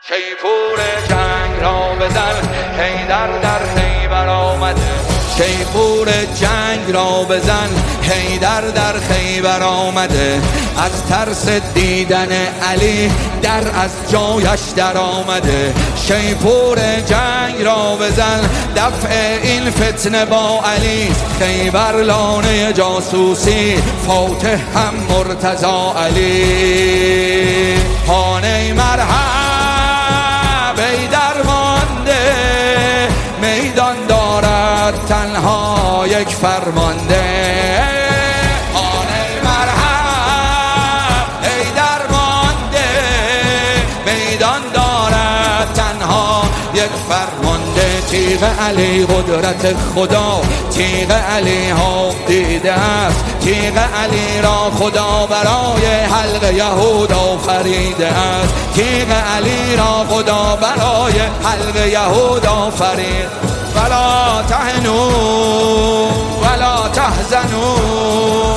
شیپور جنگ را بزن حیدر در خیبر آمده. شیپور جنگ را بزن حیدر در خیبر آمده. از ترس دیدن علی در از جایش در آمده. شیپور جنگ را بزن دفع این فتنه با علی. خیبر لانه جاسوسی فاتح هم مرتضی علی. خانه مرحب ای درمانده میدان دارد تنها یک فرمانده. خانه مرحب ای درمانده میدان دارد تنها یک فرمانده. تیغ علی قدرت خدا تیغ علی ها دیده است. تیغ علی را خدا برای حلق یهود آفریده است. تیغ علی را خدا برای حلق یهود آفرید. ولا تهنوا ولا تحزنوا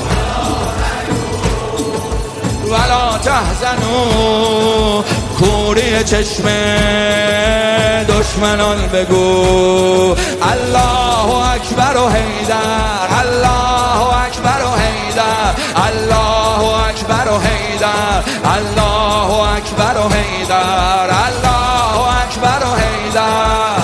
ولا تحزنوا. کوری چشم دشمنان بگو الله اکبر و حیدر الله اکبر و حیدر الله اکبر و حیدر الله اکبر و حیدر الله اکبر و حیدر.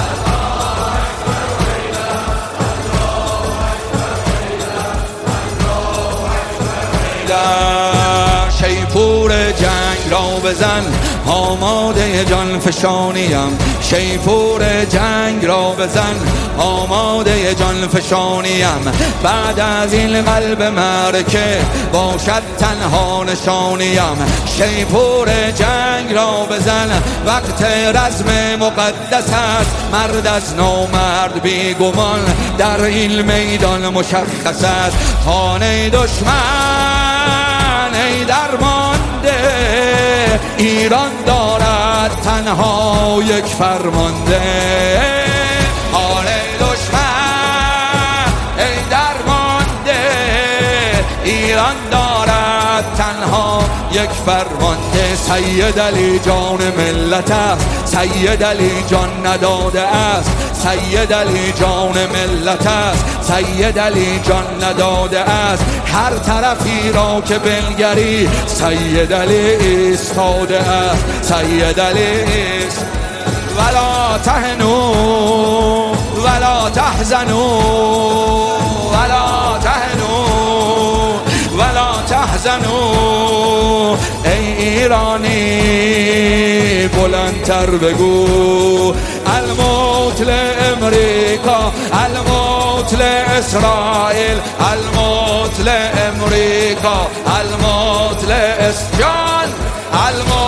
شیپور جنگ را بزن آماده جان فشانیم. شیپور جنگ را بزن آماده جان فشانیم. بعد از این قلب معرکه باشد تنها نشانیم. شیپور جنگ را بزن وقت رزم مقدس است. مرد از نامرد بیگمان در این میدان مشخص است. خانه دشمن ای درمانده ایران دارد تنها یک فرمانده. خانه دشمن ای درمانده ایران دارد تنها یک فرمانده. سید علی جان ملت است. سید علی جان نداده است. سید علی جان ملت است. سید علی جان نداده است. هر طرفی را که بنگری سید علی ایستاده است. سید علی است. ولا تهنوا ولا تحزنوا ولا تهنوا ولا تحزنوا. ای ایرانی بلندتر بگو الموت لامریکا الموت لاسرائیل الموت لامریکا الموت لاسجان الموت